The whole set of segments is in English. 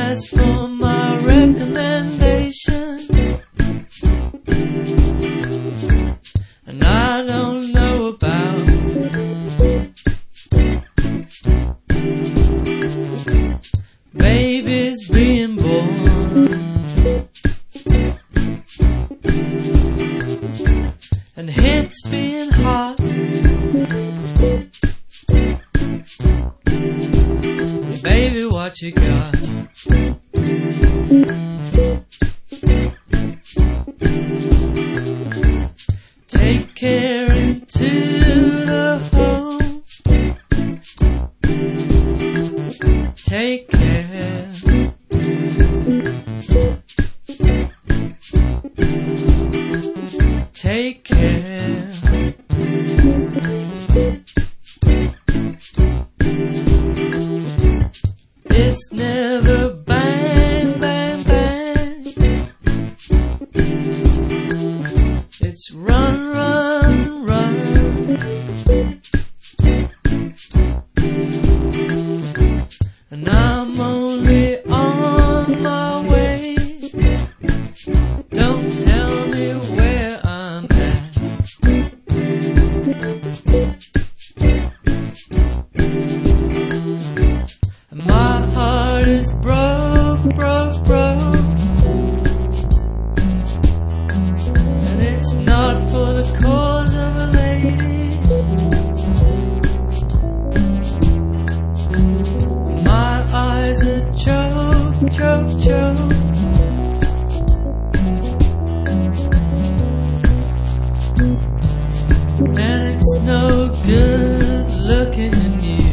As for my recommendations, and I don't know about babies being born and hits being hot. Baby, what you got? Take care into the home. Take care. Take care. It's never bang, bang, bang. It's run, run, run. And I'm only on my way. Don't tell me where I'm at. My heart is broke, broke, broke. And it's not for the cause of a lady. My eyes are choke, choke, choke. And it's no good looking at you.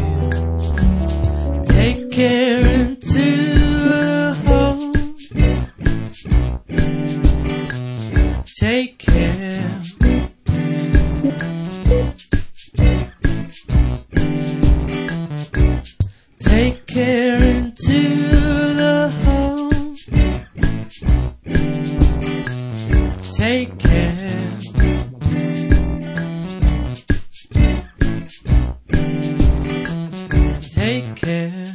Take care into the home. Take care. Take care into the home. Take care. Take care.